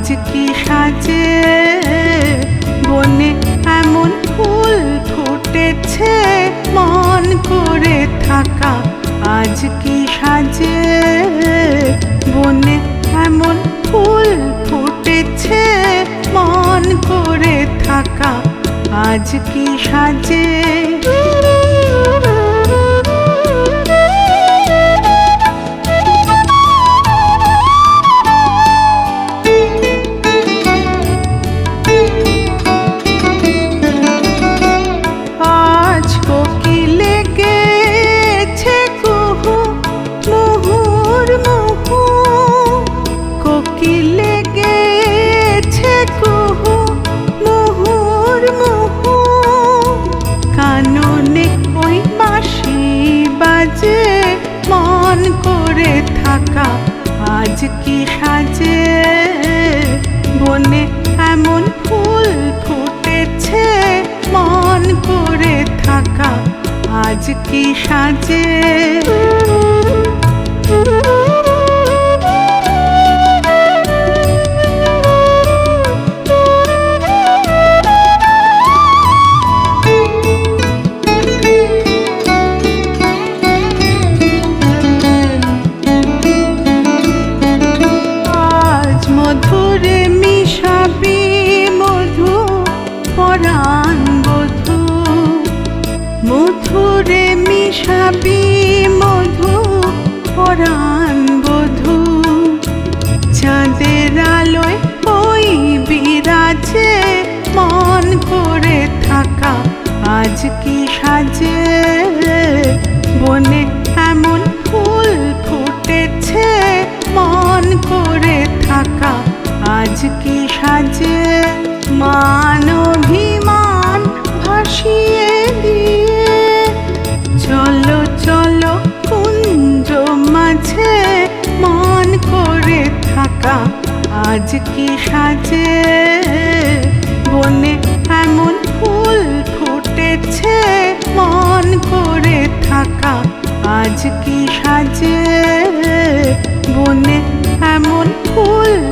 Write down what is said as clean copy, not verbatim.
কি সাজে বনে এমন ফুল ফুটেছে মন করে থাকা আজ কি সাজে বনে এমন ফুল ফুটেছে মন করে থাকা আজ কি সাজে মন করে থাকা আজ কি সাজে বনে এমন ফুল ফুটেছে মন করে থাকা আজ কি সাজে মধুরে মিশাবি মধু পরাণ বধূ মধুরে মিশাবি মধু পরাণ বধূ চাঁদের আলোয় ওই বিরাজে মন করে থাকা আজ কি সাজে বনে এমন ফুল ফুটেছে মন করে থাকা আজ কি সাজে মান অভিমান ভাসিয়ে দিয়ে চলো চলো কুঞ্জ মাঝে মন করে থাকা আজ কি সাজে বনে এমন ফুল ফুটেছে মন করে থাকা আজ কি সাজে বনে এমন ফুল